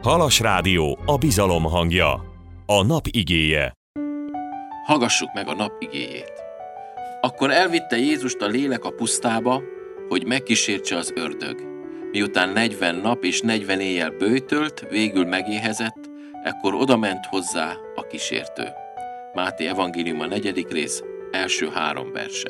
Halas Rádió, a bizalom hangja. A nap igéje. Hallgassuk meg a nap igéjét. Akkor elvitte Jézust a lélek a pusztába, hogy megkísértse az ördög. Miután 40 nap és 40 éjjel böjtölt, végül megéhezett, ekkor odament hozzá a kísértő. Máté evangéliuma 4. rész, első 3 verse.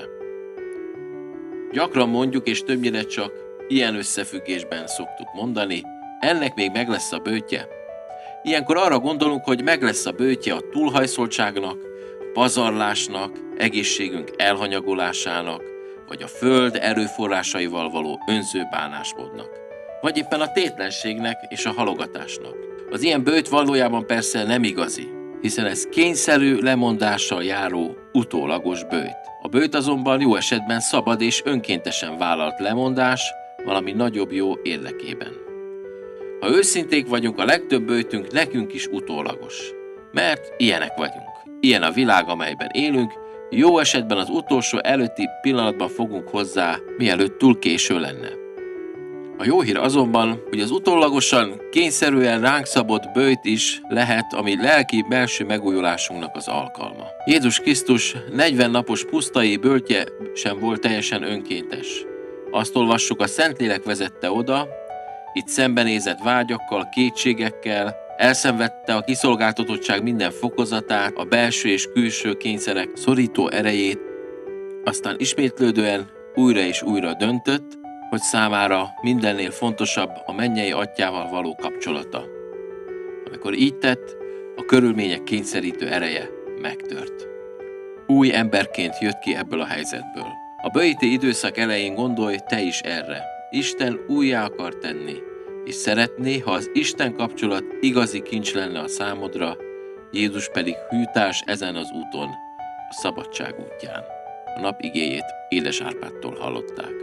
Gyakran mondjuk, és többnyire csak ilyen összefüggésben szoktuk mondani, ennek még meg lesz a böjtje. Ilyenkor arra gondolunk, hogy meg lesz a böjtje a túlhajszoltságnak, a pazarlásnak, egészségünk elhanyagolásának, vagy a föld erőforrásaival való önző bánásmódnak, vagy éppen a tétlenségnek és a halogatásnak. Az ilyen böjt valójában persze nem igazi, hiszen ez kényszerű lemondással járó, utólagos böjt. A böjt azonban jó esetben szabad és önkéntesen vállalt lemondás valami nagyobb jó érdekében. Ha őszinték vagyunk, a legtöbb böjtünk nekünk is utólagos. Mert ilyenek vagyunk. Ilyen a világ, amelyben élünk, jó esetben az utolsó előtti pillanatban fogunk hozzá, mielőtt túl késő lenne. A jó hír azonban, hogy az utólagosan, kényszerűen ránk szabott böjt is lehet a mi lelki belső megújulásunknak az alkalma. Jézus Krisztus 40 napos pusztai böjtje sem volt teljesen önkéntes. Azt olvassuk, a Szentlélek vezette oda, itt szembenézett vágyakkal, kétségekkel, elszenvedte a kiszolgáltatottság minden fokozatát, a belső és külső kényszerek szorító erejét, aztán ismétlődően újra és újra döntött, hogy számára mindennél fontosabb a mennyei atyával való kapcsolata. Amikor így tett, a körülmények kényszerítő ereje megtört. Új emberként jött ki ebből a helyzetből. A böjti időszak elején gondolj te is erre. Isten újjá akar tenni, és szeretné, ha az Isten kapcsolat igazi kincs lenne a számodra, Jézus pedig hűtárs ezen az úton, a szabadság útján. A nap igéjét Édes Árpádtól hallották.